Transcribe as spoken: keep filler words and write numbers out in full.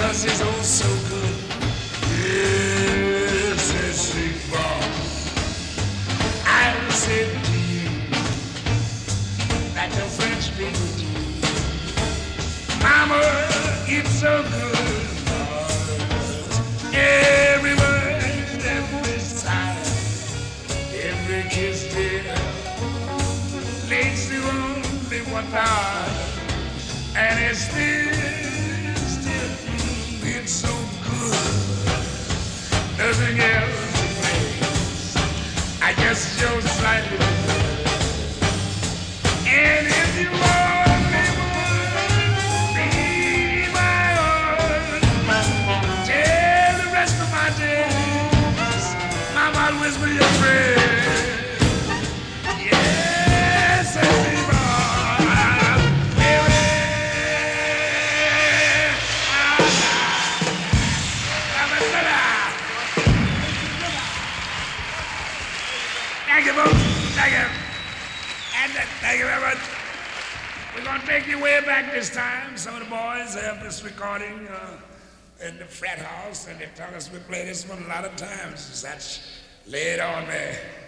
'cause it's oh so good. Yes, it's a bar. I said to you that the French people do. Mama, it's so good. Every word, every sigh, every kiss, dear, leads to only one heart, and it's still, still, it's so good. Nothing else remains. I guess you're slightly good. And if you only would be my own, tell the rest of my days, Mama, I'll whisper your prayer. Yes, Eva, baby. Thank you, folks. Thank you. And uh, thank you very much. We're going to take you way back this time. Some of the boys have this recording uh, in the frat house, and they tell us we play this one a lot of times. That's laid on me.